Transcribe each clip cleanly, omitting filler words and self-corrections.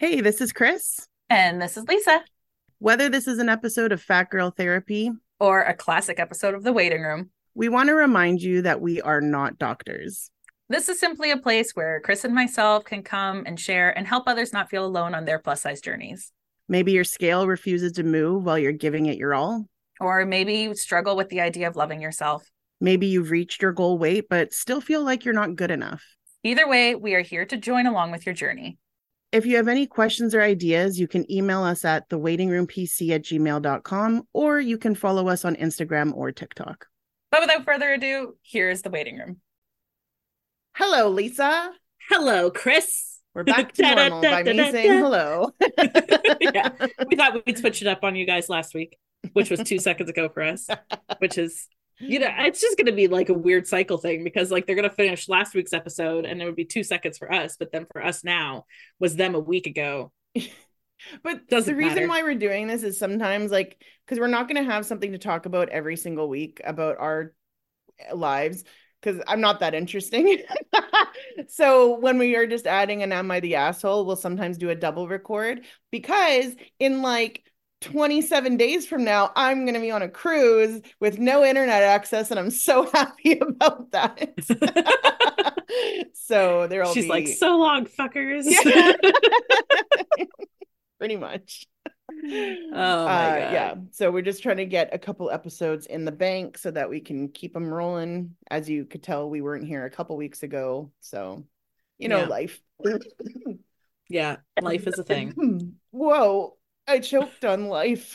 Hey, this is Chris. And this is Lisa, Whether this is an episode of Fat Girl Therapy, or a classic episode of The Waiting Room. we want to remind you that we are not doctors. This is simply a place where Chris and myself can come and share and help others not feel alone on their plus size journeys. Maybe your scale refuses to move while you're giving it your all. Or maybe you struggle with the idea of loving yourself. Maybe you've reached your goal weight, but still feel like you're not good enough. Either way, we are here to join along with your journey. If you have any questions or ideas, you can email us at thewaitingroompc@gmail.com, or you can follow us on Instagram or TikTok. But without further ado, here's The Waiting Room. Hello, Lisa. Hello, Chris. We're back to normal by me saying hello. Yeah, we thought we'd switch it up on you guys last week, which was 2 seconds ago for us, which is, it's just going to be like a weird cycle thing because like they're going to finish last week's episode and it would be 2 seconds for us. But then for us now was them a week ago. But Doesn't the reason matter. why we're doing this is sometimes like because we're not going to have something to talk about every single week about our lives because I'm not that interesting. So when we are just adding an Am I the Asshole, we'll sometimes do a double record because in like 27 days from now, I'm going to be on a cruise with no internet access, and I'm so happy about that. So there'll She's be like, so long, fuckers. yeah. Pretty much. Oh my God. Yeah. So we're just trying to get a couple episodes in the bank so that we can keep them rolling. As you could tell, we weren't here a couple weeks ago. So, Yeah. life. Yeah, life is a thing. Whoa, I choked on life.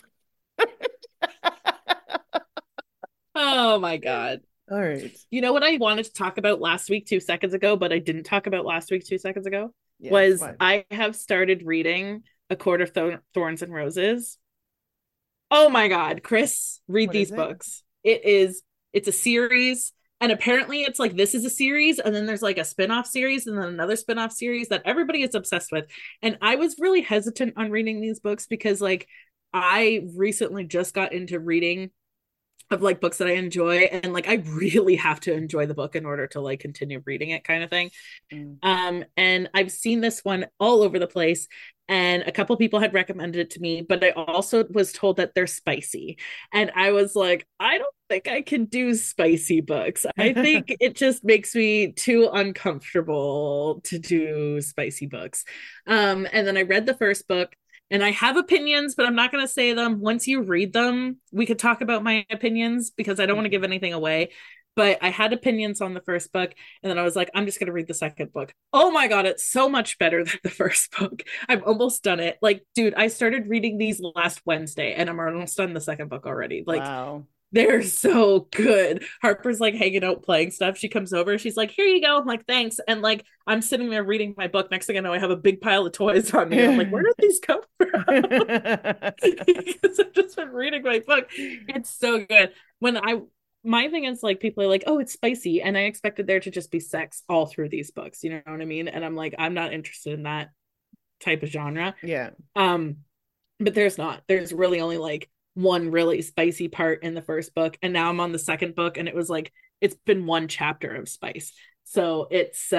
Oh my God. All right. You know what I wanted to talk about last week, 2 seconds ago, but I didn't talk about last week, 2 seconds ago, Yeah, was fine. I have started reading A Court of Thorns and Roses. Oh my God, Chris, read What is these it? books. It's a series. And apparently it's like this is a series, and then there's like a spin-off series, and then another spin-off series that everybody is obsessed with. And I was really hesitant on reading these books because like I recently just got into reading of like books that I enjoy, and like I really have to enjoy the book in order to like continue reading it kind of thing. Mm. And I've seen this one all over the place, and a couple people had recommended it to me, but I also was told that they're spicy, and I was like, I don't think I can do spicy books. I think it just makes me too uncomfortable to do spicy books. And then I read the first book, and I have opinions, but I'm not going to say them. Once you read them, we could talk about my opinions because I don't want to give anything away. But I had opinions on the first book, and then I was like, I'm just going to read the second book. Oh my God, it's so much better than the first book. I've almost done it. Like, dude, I started reading these last Wednesday, and I'm almost done the second book already. Like, Wow. they're so good. Harper's like hanging out playing stuff. She comes over. She's like, here you go. I'm like, thanks. And like, I'm sitting there reading my book. Next thing I know, I have a big pile of toys on me. I'm like, where did these come from? Because I've just been reading my book. It's so good. My thing is like, people are like, oh, it's spicy. And I expected there to just be sex all through these books. You know what I mean? And I'm like, I'm not interested in that type of genre. Yeah. Um, but there's not. There's really only like one really spicy part in the first book, and now I'm on the second book, and it was like it's been one chapter of spice. So it's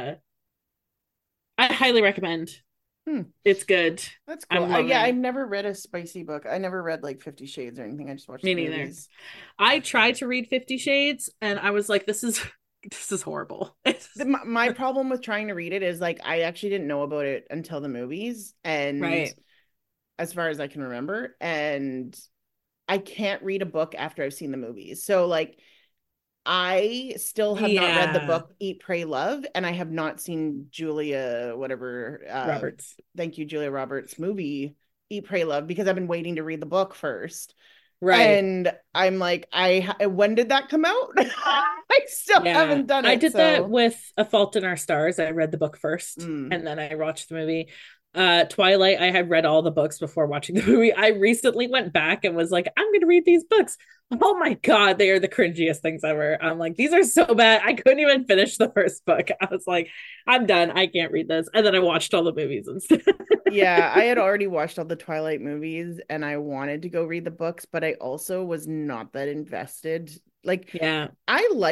I highly recommend. It's good. That's I'm cool. loving Yeah, I've it. never read a spicy book. I never read like 50 Shades or anything. I just watched Me the neither. movies. I tried to read 50 Shades, and I was like, this is this is horrible. My problem with trying to read it is like I actually didn't know about it until the movies, and Right. as far as I can remember, and I can't read a book after I've seen the movies. So like I still have not read the Yeah. book Eat, Pray, Love, and I have not seen Julia whatever Roberts. thank you, Julia Roberts movie Eat, Pray, Love, because I've been waiting to read the book first. Right. And I'm like, when did that come out? I still Yeah. haven't done I it. did that So with A Fault in Our Stars. I read the book first, mm. and then I watched the movie. Twilight, I had read all the books before watching the movie. I recently went back and was like, I'm gonna read these books. Oh my God, they are the cringiest things ever. I'm like, these are so bad. I couldn't even finish the first book. I was like, I'm done. I can't read this. And then I watched all the movies instead. Yeah, I had already watched all the Twilight movies and I wanted to go read the books, but I also was not that invested. Like Yeah. I like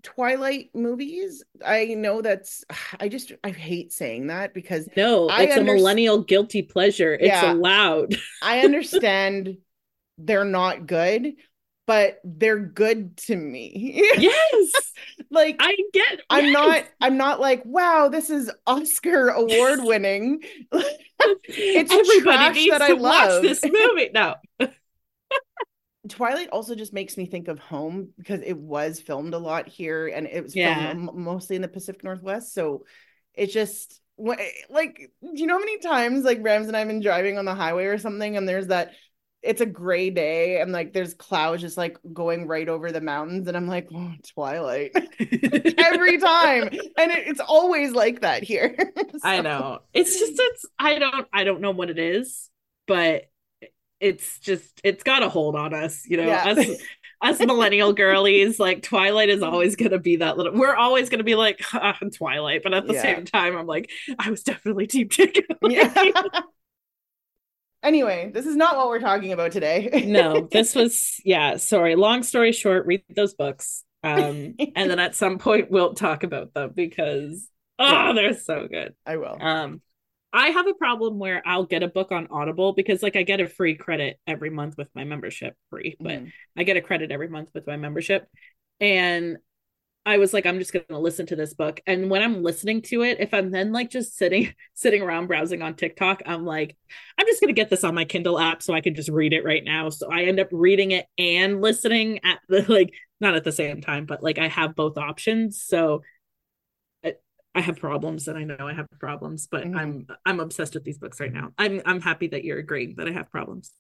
Twilight movies. I know I hate saying that because No, I it's a millennial guilty pleasure. It's Yeah. allowed. I understand they're not good, but they're good to me. Yes. Like I'm yes. not like, wow, this is Oscar award winning. It's Everybody trash needs that I to watch love. this movie. No. Twilight also just makes me think of home because it was filmed a lot here and it was Yeah. filmed mostly in the Pacific Northwest. So it's just like, do you know how many times like Rams and I've been driving on the highway or something and there's that it's a gray day and like there's clouds just like going right over the mountains and I'm like, oh, Twilight. Every time. And it's always like that here. I know. It's I don't know what it is, but it's got a hold on us, Yeah. us millennial girlies. Like Twilight is always gonna be that little, we're always gonna be like Twilight, but at the same time I'm like, I was definitely Team Jacob. Yeah. Anyway, this is not what we're talking about today. No, this was, sorry, long story short, read those books, and then at some point we'll talk about them because they're so good. I will. I have a problem where I'll get a book on Audible because like I get a free credit every month with my membership, but I get a credit every month with my membership. And I was like, I'm just going to listen to this book. And when I'm listening to it, if I'm then like just sitting around browsing on TikTok, I'm like, I'm just going to get this on my Kindle app so I can just read it right now. So I end up reading it and listening at the, like, not at the same time, but like I have both options. So I have problems and I know I have problems, but I'm obsessed with these books right now. I'm happy that you're agreeing that I have problems.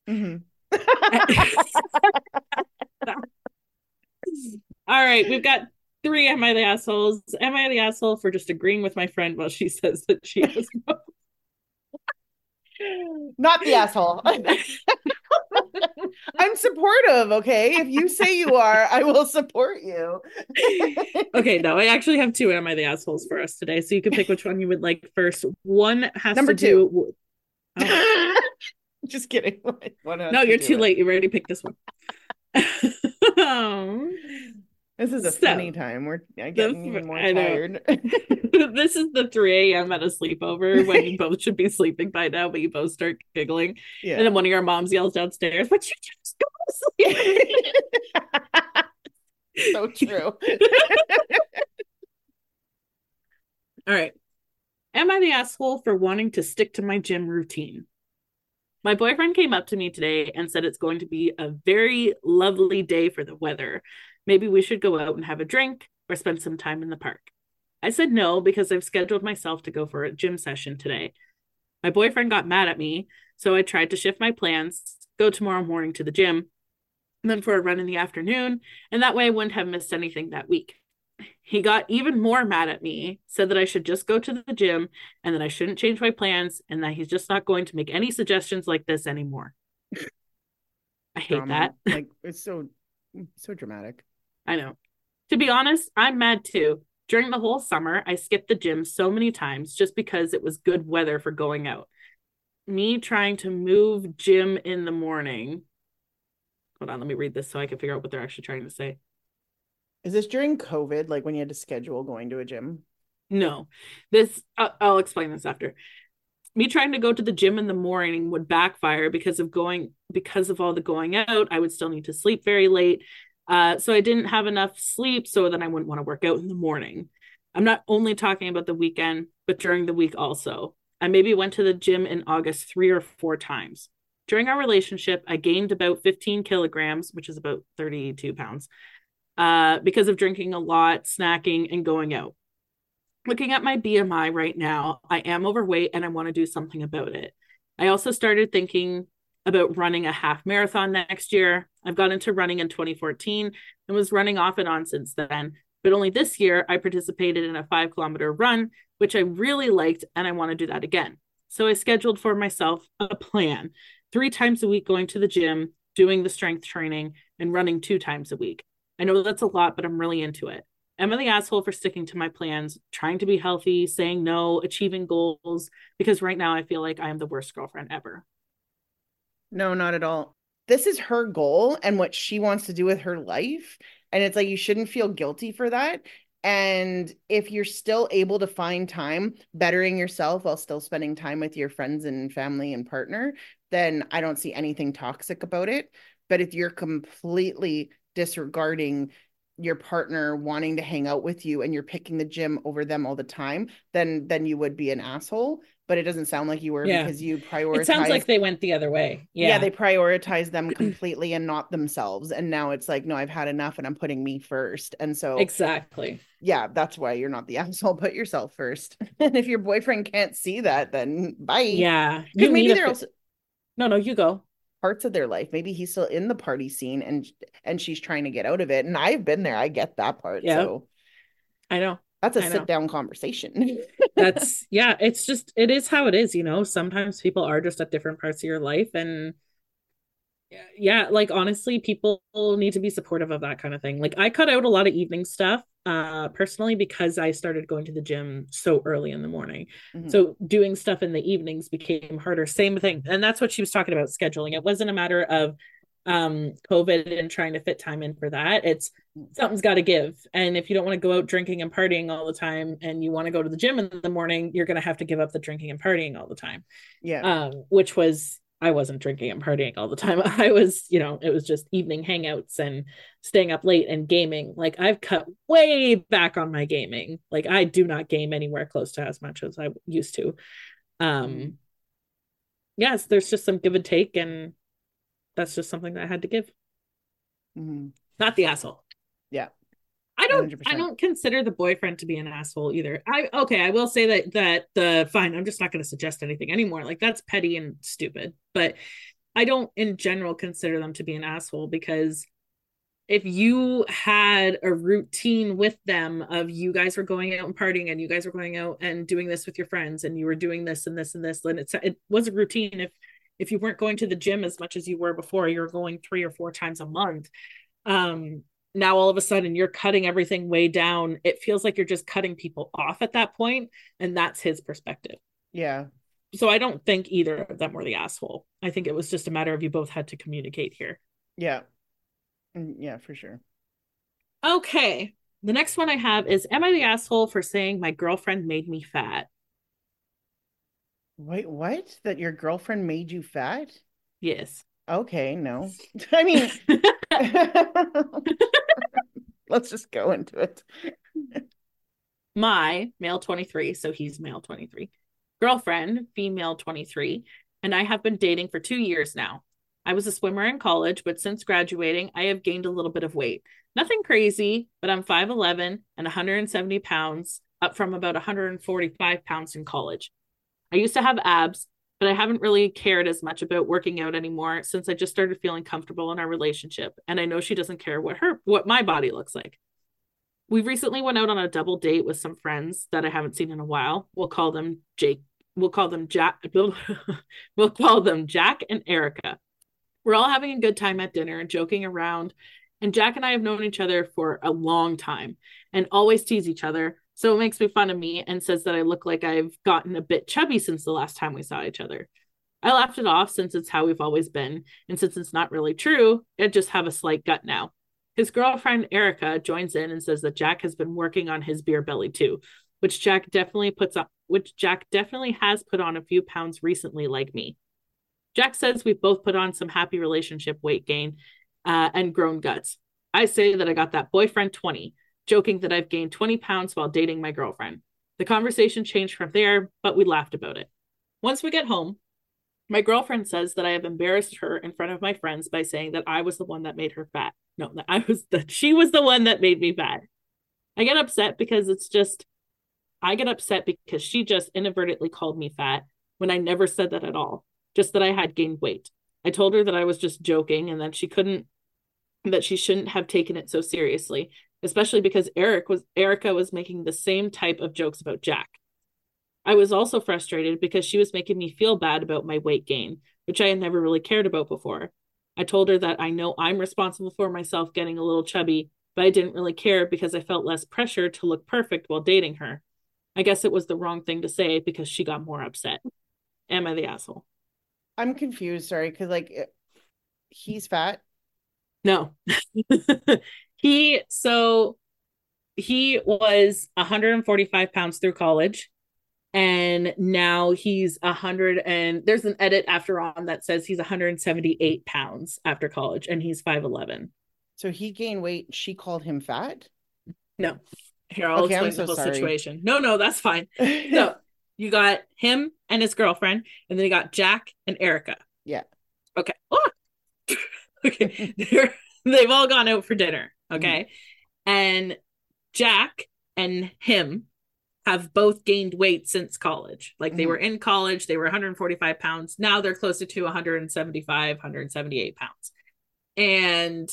All right, we've got 3 Am I the Assholes? Am I the asshole for just agreeing with my friend while she says that she has not the asshole. I'm supportive, okay? If you say you are, I will support you. Okay, no, I actually have 2 Am I the Assholes for us today, so you can pick which one you would like first. One has Number to 2. Do... Just kidding. No, you're too late. You already picked this one. This is a funny time. We're getting even more tired. This is the 3 a.m. at a sleepover when you both should be sleeping by now, but you both start giggling. Yeah. And then one of your moms yells downstairs, "But you just go to sleep." So true. All right. Am I the asshole for wanting to stick to my gym routine? My boyfriend came up to me today and said it's going to be a very lovely day for the weather. Maybe we should go out and have a drink or spend some time in the park. I said no because I've scheduled myself to go for a gym session today. My boyfriend got mad at me, so I tried to shift my plans, go tomorrow morning to the gym, and then for a run in the afternoon, and that way I wouldn't have missed anything that week. He got even more mad at me, said that I should just go to the gym and that I shouldn't change my plans and that he's just not going to make any suggestions like this anymore. I hate that. Like, it's so dramatic. I know. To be honest, I'm mad too. During the whole summer, I skipped the gym so many times just because it was good weather for going out. Me trying to move gym in the morning. Hold on, let me read this so I can figure out what they're actually trying to say. Is this during COVID, like when you had to schedule going to a gym? No. I'll explain this after. Me trying to go to the gym in the morning would backfire because of all the going out. I would still need to sleep very late. So I didn't have enough sleep, so then I wouldn't want to work out in the morning. I'm not only talking about the weekend, but during the week also. I maybe went to the gym in August 3 or 4 times. During our relationship, I gained about 15 kilograms, which is about 32 pounds, because of drinking a lot, snacking, and going out. Looking at my BMI right now, I am overweight and I want to do something about it. I also started thinking about running a half marathon next year. I've got into running in 2014 and was running off and on since then. But only this year, I participated in a 5-kilometer run, which I really liked, and I want to do that again. So I scheduled for myself a plan, 3 times a week going to the gym, doing the strength training, and running 2 times a week. I know that's a lot, but I'm really into it. Am I the asshole for sticking to my plans, trying to be healthy, saying no, achieving goals? Because right now I feel like I am the worst girlfriend ever. No, not at all. This is her goal and what she wants to do with her life. And it's like you shouldn't feel guilty for that. And if you're still able to find time bettering yourself while still spending time with your friends and family and partner, then I don't see anything toxic about it. But if you're completely disregarding your partner wanting to hang out with you and you're picking the gym over them all the time, then you would be an asshole. But it doesn't sound like you were, Yeah. because you It sounds like prioritize. they went the other way. Yeah, Yeah. they prioritize them completely and not themselves. And now it's like, no, I've had enough and I'm putting me first. And so, Exactly. yeah, that's why you're not the asshole. Put yourself first. And if your boyfriend can't see that, then bye. Yeah. Because You need maybe a there are also no, you go. parts of their life. Maybe he's still in the party scene and she's trying to get out of it. And I've been there. I get that part. Yeah. So I know. that's a I know. sit down conversation. That's yeah, it's just it is how it is, you know. Sometimes people are just at different parts of your life, and yeah, like honestly, people need to be supportive of that kind of thing. Like I cut out a lot of evening stuff personally because I started going to the gym so early in the morning. Mhm. So doing stuff in the evenings became harder. Same thing. And that's what she was talking about, scheduling. It wasn't a matter of COVID and trying to fit time in for that. It's something's got to give. And if you don't want to go out drinking and partying all the time and you want to go to the gym in the morning, you're going to have to give up the drinking and partying all the time. Yeah. Which was I wasn't drinking and partying all the time. I was, you know, it was just evening hangouts and staying up late and gaming. Like I've cut way back on my gaming. Like I do not game anywhere close to as much as I used to. Yes, there's just some give and take, and that's just something that I had to give. Not the asshole. Yeah. I 100%. don't consider the boyfriend to be an asshole either. I will say that the fine, I'm just not going to suggest anything anymore. Like that's petty and stupid, but I don't in general consider them to be an asshole, because if you had a routine with them of you guys were going out and partying and you guys were going out and doing this with your friends and you were doing this and this and this, then it was a routine. If you weren't going to the gym as much as you were before, you're going 3 or 4 times a month. Now all of a sudden you're cutting everything way down. It feels like you're just cutting people off at that point, and that's his perspective. Yeah. So I don't think either of them were the asshole. I think it was just a matter of you both had to communicate here. Yeah. Yeah, for sure. Okay. The next one I have is, am I the asshole for saying my girlfriend made me fat? Wait, what? That your girlfriend made you fat? Yes. Okay, no. I mean, let's just go into it. My male 23, so he's male 23, girlfriend, female 23, and I have been dating for 2 years now. I was a swimmer in college, but since graduating, I have gained a little bit of weight. Nothing crazy, but I'm 5'11" and 170 pounds, up from about 145 pounds in college. I used to have abs, but I haven't really cared as much about working out anymore since I just started feeling comfortable in our relationship, and I know she doesn't care what my body looks like. We recently went out on a double date with some friends that I haven't seen in a while. We'll call them Jake. We'll call them Jack. We'll call them Jack and Erica. We're all having a good time at dinner and joking around. And Jack and I have known each other for a long time and always tease each other. So it makes fun of me and says that I look like I've gotten a bit chubby since the last time we saw each other. I laughed it off since it's how we've always been. And since it's not really true, I just have a slight gut now. His girlfriend, Erica, joins in and says that Jack has been working on his beer belly too, which Jack definitely has put on a few pounds recently, like me. Jack says we've both put on some happy relationship weight gain and grown guts. I say that I got that boyfriend 20, joking that I've gained 20 pounds while dating my girlfriend. The conversation changed from there, but we laughed about it. Once we get home, my girlfriend says that I have embarrassed her in front of my friends by saying that I was the one that made her fat. No, that she was the one that made me fat. I get upset because she just inadvertently called me fat when I never said that at all. Just that I had gained weight. I told her that I was just joking and that she shouldn't have taken it so seriously, especially because Erica was making the same type of jokes about Jack. I was also frustrated because she was making me feel bad about my weight gain, which I had never really cared about before. I told her that I know I'm responsible for myself getting a little chubby, but I didn't really care because I felt less pressure to look perfect while dating her. I guess it was the wrong thing to say because she got more upset. Am I the asshole? I'm confused, sorry, because he's fat. No. He was 145 pounds through college, and now he's 100, and there's an edit after on that says he's 178 pounds after college, and he's 5'11. So he gained weight. She called him fat. No, here, I'll Okay, I'm explain so the whole sorry. situation. No, that's fine. So you got him and his girlfriend, and then you got Jack and Erica. Yeah. Okay. Oh! Okay. They've all gone out for dinner. Okay. And Jack and him have both gained weight since college. Like they were in college, they were 145 pounds. Now they're closer to 175, 178 pounds. And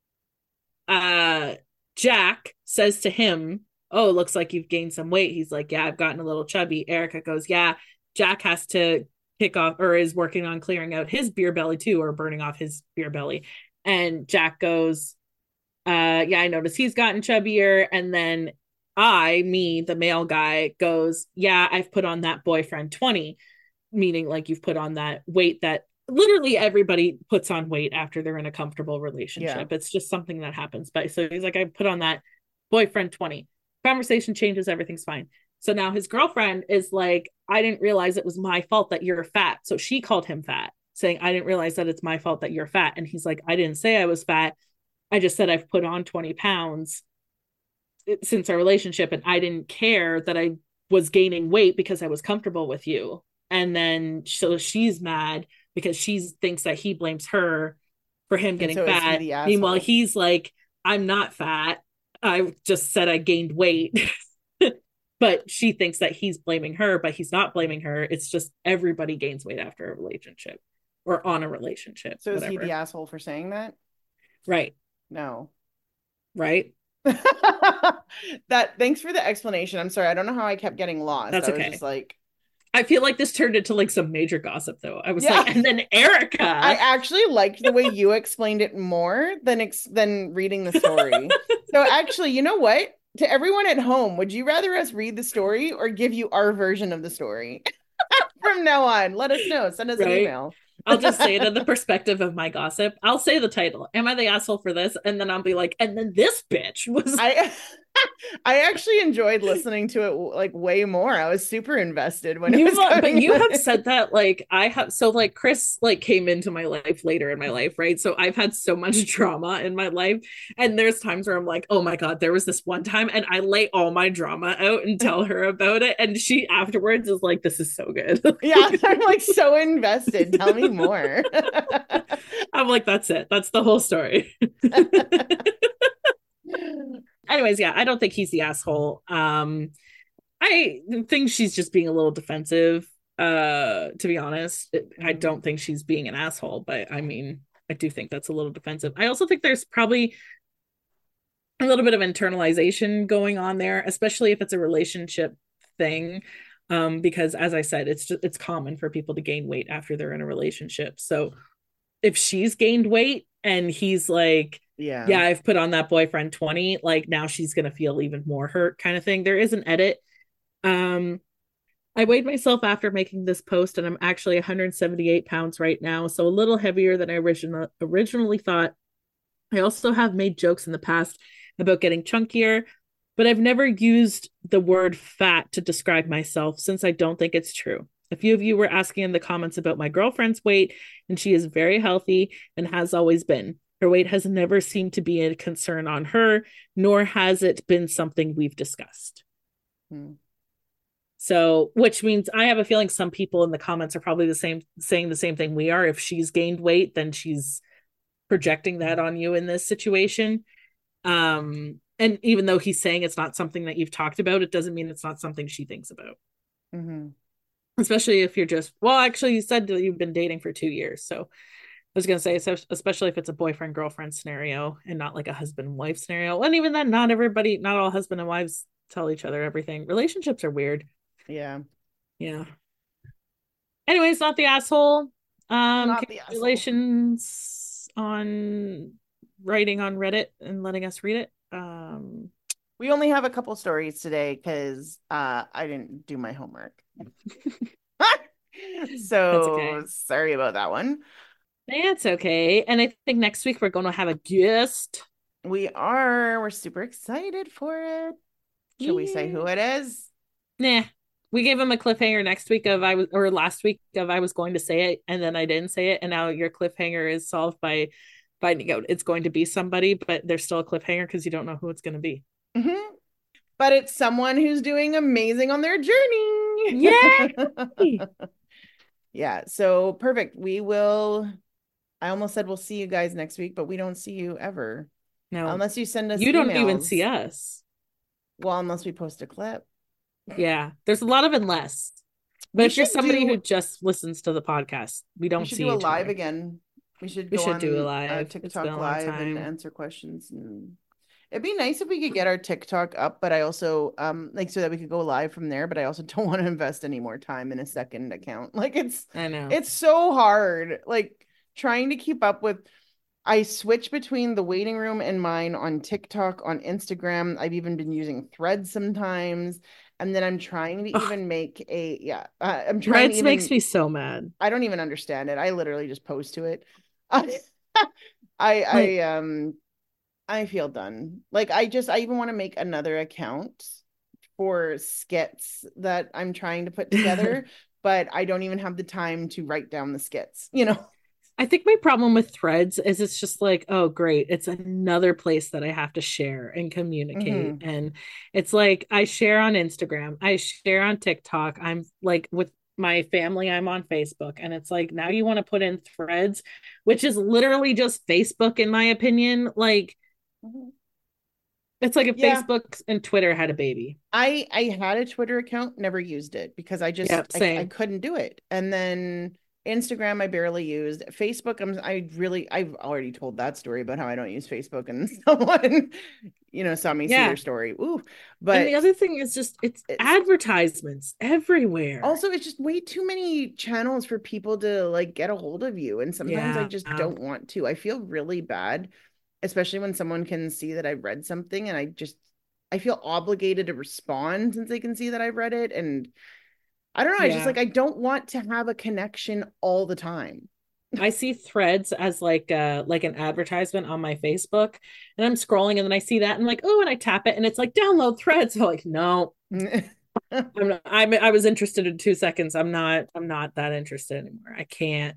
Jack says to him, "Oh, looks like you've gained some weight." He's like, "Yeah, I've gotten a little chubby." Erica goes, "Yeah, Jack has to kick off, or is working on clearing out his beer belly too, or burning off his beer belly." And Jack goes, "Yeah, I noticed he's gotten chubbier." And then the male guy, goes, "Yeah, I've put on that boyfriend 20," meaning like you've put on that weight that literally everybody puts on weight after they're in a comfortable relationship. Yeah. It's just something that happens. But so he's like, "I put on that boyfriend 20." Conversation changes, everything's fine. So now his girlfriend is like, "I didn't realize it was my fault that you're fat." So she called him fat, saying, "I didn't realize that it's my fault that you're fat." And he's like, "I didn't say I was fat. I just said I've put on 20 pounds since our relationship, and I didn't care that I was gaining weight because I was comfortable with you." And then so she's mad because she thinks that he blames her for him getting fat. Meanwhile, he's like, "I'm not fat. I just said I gained weight." But she thinks that he's blaming her, but he's not blaming her. It's just everybody gains weight after a relationship or on a relationship. So is he the asshole for saying that? Right. No. Right. Thanks for the explanation. I'm sorry. I don't know how I kept getting lost. That's okay. I was just like, I feel like this turned into like some major gossip though. I was like, and then Erica. I actually liked the way you explained it more than reading the story. So actually, you know what? To everyone at home, would you rather us read the story or give you our version of the story? From now on, let us know. Send us an email. I'll just say it in the perspective of my gossip. I'll say the title. Am I the asshole for this? And then I'll be like, and then this bitch was. I actually enjoyed listening to it like way more. I was super invested when but you have said that like I have. So like Chris like came into my life later in my life, right? So I've had so much drama in my life, and there's times where I'm like, oh my god, there was this one time, and I lay all my drama out and tell her about it, and she afterwards is like, "This is so good." Yeah, I'm like so invested. Tell me more. I'm like, that's it. That's the whole story. Anyways, yeah, I don't think he's the asshole. I think she's just being a little defensive, to be honest. I don't think she's being an asshole, but I mean, I do think that's a little defensive. I also think there's probably a little bit of internalization going on there, especially if it's a relationship thing. Because as I said, it's common for people to gain weight after they're in a relationship. So if she's gained weight and he's like, yeah, I've put on that boyfriend 20, like now she's gonna feel even more hurt, kind of thing. There is an edit. I weighed myself after making this post, and I'm actually 178 pounds right now, so a little heavier than I originally thought. I also have made jokes in the past about getting chunkier, but I've never used the word fat to describe myself since I don't think it's true. A few of you were asking in the comments about my girlfriend's weight, and she is very healthy and has always been. Her weight has never seemed to be a concern on her, nor has it been something we've discussed. So, which means I have a feeling some people in the comments are probably saying the same thing we are. If she's gained weight, then she's projecting that on you in this situation. And even though he's saying it's not something that you've talked about, it doesn't mean it's not something she thinks about. Especially if you're just, well, actually you said that you've been dating for 2 years. So I was going to say, so especially if it's a boyfriend-girlfriend scenario and not like a husband-wife scenario. And even then, not all husband and wives tell each other everything. Relationships are weird. Yeah. Anyways, not the asshole. Not the congratulations on writing on Reddit and letting us read it. We only have a couple stories today because I didn't do my homework. So okay. Sorry about that one. It's okay. And I think next week we're going to have a guest. We are. We're super excited for it. Should we say who it is? Nah. We gave him a cliffhanger next week of last week of I was going to say it and then I didn't say it, and now your cliffhanger is solved by finding out it's going to be somebody, but there's still a cliffhanger because you don't know who it's going to be. Mm-hmm. But it's someone who's doing amazing on their journey. Yay! Yeah, so perfect. I almost said we'll see you guys next week, but we don't see you ever. No. Unless you send us You don't emails. even see us. Well, unless we post a clip. Yeah, there's a lot of unless. But if you're somebody who just listens to the podcast, we don't see do a each live other. again. We should do a live. TikTok live and answer questions. And it'd be nice if we could get our TikTok up, but I also like so that we could go live from there. But I also don't want to invest any more time in a second account. Like I know it's so hard. Like trying to keep up with. I switch between the waiting room and mine on TikTok, on Instagram. I've even been using Threads sometimes. And then I'm trying to even make I'm trying Threads makes me so mad. I don't even understand it. I literally just post to it. I feel done. Like I even want to make another account for skits that I'm trying to put together, but I don't even have the time to write down the skits, you know. I think my problem with Threads is it's just like, oh, great. It's another place that I have to share and communicate. Mm-hmm. And it's like I share on Instagram, I share on TikTok. I'm like with my family, I'm on Facebook. And it's like now you want to put in Threads, which is literally just Facebook, in my opinion. Like it's like if Facebook and Twitter had a baby. I had a Twitter account, never used it because I just I couldn't do it. And then Instagram I barely used. Facebook I've already told that story about how I don't use Facebook, and someone saw me see their story. Ooh. But and the other thing is just it's advertisements everywhere. Also, it's just way too many channels for people to like get a hold of you, and sometimes I just don't want to. I feel really bad, especially when someone can see that I've read something, and I feel obligated to respond since they can see that I've read it. And I don't know. I just like, I don't want to have a connection all the time. I see Threads as like an advertisement on my Facebook, and I'm scrolling and then I see that and I'm like, oh, and I tap it and it's like download Threads. I'm like, no. I was interested in 2 seconds. I'm not that interested anymore. I can't.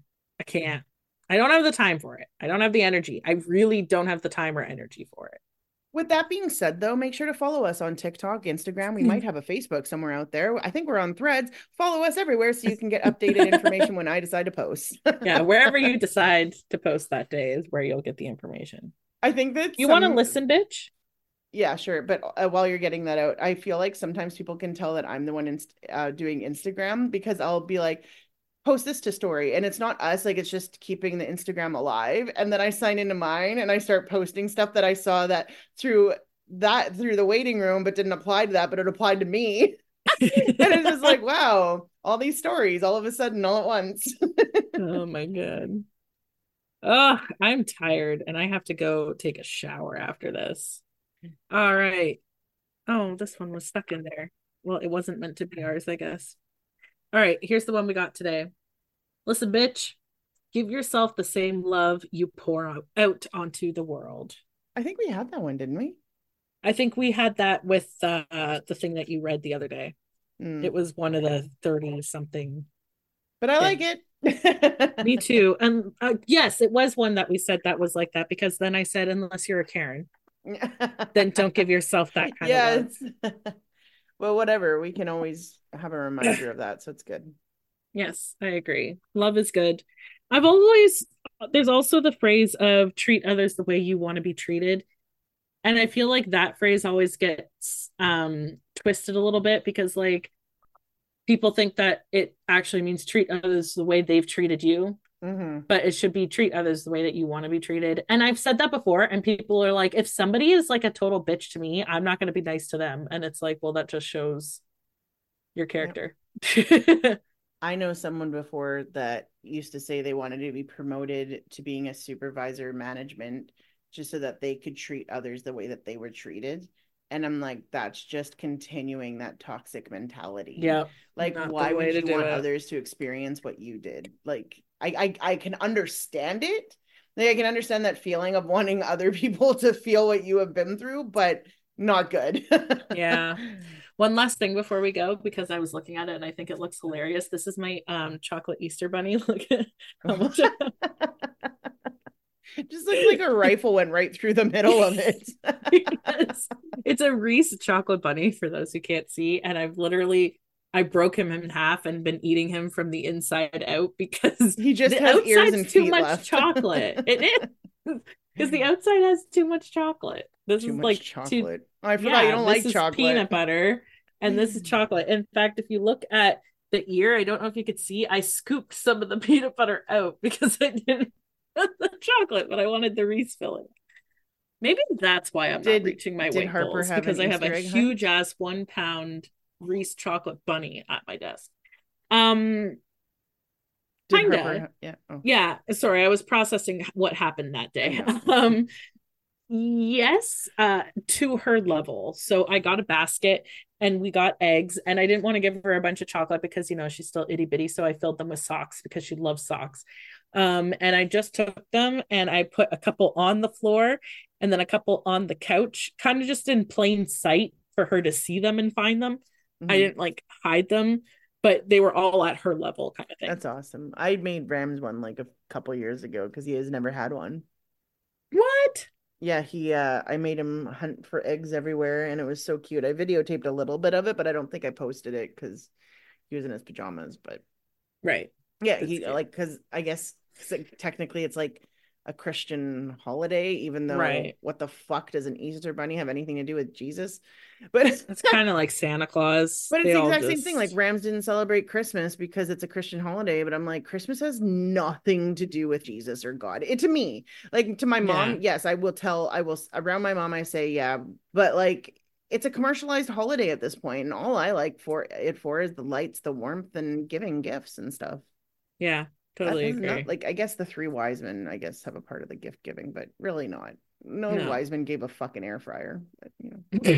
I don't have the time for it. I don't have the energy. I really don't have the time or energy for it. With that being said, though, make sure to follow us on TikTok, Instagram. We might have a Facebook somewhere out there. I think we're on Threads. Follow us everywhere so you can get updated information when I decide to post. Yeah, wherever you decide to post that day is where you'll get the information. I think that you want to listen, bitch. Yeah, sure. But while you're getting that out, I feel like sometimes people can tell that I'm the one doing Instagram because I'll be like, post this to story, and it's not us, like it's just keeping the Instagram alive, and then I sign into mine and I start posting stuff that I saw that through the waiting room but didn't apply to that, but it applied to me. And it's just like, wow, all these stories all of a sudden all at once. Oh my god. Oh, I'm tired and I have to go take a shower after this. All right. Oh, this one was stuck in there. Well, it wasn't meant to be ours, I guess. All right, here's the one we got today. Listen, bitch, give yourself the same love you pour out onto the world. I think we had that one, didn't we? I think we had that with the thing that you read the other day. It was one of the 30-something. But I like it. Me too. And yes, it was one that we said that was like that, because then I said, unless you're a Karen, then don't give yourself that kind of love. Well, whatever. We can always have a reminder of that, so it's good. Yes, I agree. Love is good. There's also the phrase of treat others the way you want to be treated. And I feel like that phrase always gets twisted a little bit, because like people think that it actually means treat others the way they've treated you. Mm-hmm. But it should be treat others the way that you want to be treated. And I've said that before, and people are like, if somebody is like a total bitch to me, I'm not going to be nice to them. And it's like, well, that just shows your character. Yep. I know someone before that used to say they wanted to be promoted to being a supervisor management just so that they could treat others the way that they were treated. And I'm like, that's just continuing that toxic mentality. Yeah. Like, why would you want others to experience what you did? Like, I can understand it, Like, I can understand that feeling of wanting other people to feel what you have been through, but not good. Yeah. One last thing before we go, because I was looking at it and I think it looks hilarious. This is my chocolate Easter bunny. Look at how much It just looks like a rifle went right through the middle of it. It's a Reese chocolate bunny for those who can't see. And I broke him in half and been eating him from the inside out because He just the has ears and outside's too feet much left. chocolate. It is. Because the outside has too much chocolate. This Too is much like chocolate. Oh, I forgot you don't like this is chocolate. peanut butter and this is chocolate. In fact, if you look at the ear, I don't know if you could see, I scooped some of the peanut butter out because I didn't want the chocolate, but I wanted the Reese filling. Maybe that's why I'm not reaching my weight goals, because I have a huge ass 1 pound Reese chocolate bunny at my desk. Kinda. Yeah. Oh. Yeah. Sorry, I was processing what happened that day. Yes, to her level. So I got a basket and we got eggs, and I didn't want to give her a bunch of chocolate because, you know, she's still itty bitty. So I filled them with socks because she loves socks. And I just took them and I put a couple on the floor and then a couple on the couch, kind of just in plain sight for her to see them and find them. Mm-hmm. I didn't like hide them, but they were all at her level kind of thing. That's awesome. I made Rams one like a couple years ago because he has never had one. What? Yeah, I made him hunt for eggs everywhere, and it was so cute. I videotaped a little bit of it, but I don't think I posted it because he was in his pajamas. But right, yeah, he like, because I guess technically it's like a Christian holiday, even though what the fuck does an Easter bunny have anything to do with Jesus? But it's kind of like Santa Claus. But it's the exact same thing. Like, Rams didn't celebrate Christmas because it's a Christian holiday, but I'm like, Christmas has nothing to do with Jesus or God. To me, like, to my mom, yes, I will around my mom, I say, yeah, but like, it's a commercialized holiday at this point, and all I like for is the lights, the warmth, and giving gifts and stuff. Yeah, totally agree. Like, I guess the three wise men, I guess, have a part of the gift giving, but really not. No wise men gave a fucking air fryer, but, you know.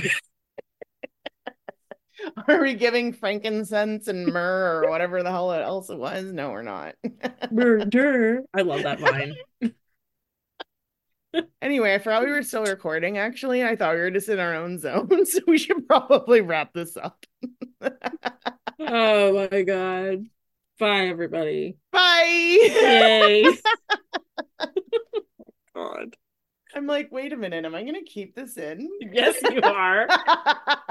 Are we giving frankincense and myrrh or whatever the hell else it was? No, we're not. Murder. I love that vine. Anyway, I forgot we were still recording. Actually, I thought we were just in our own zone, so we should probably wrap this up. Oh my God. Bye, everybody. Bye. Yay. God. I'm like, wait a minute. Am I going to keep this in? Yes, you are.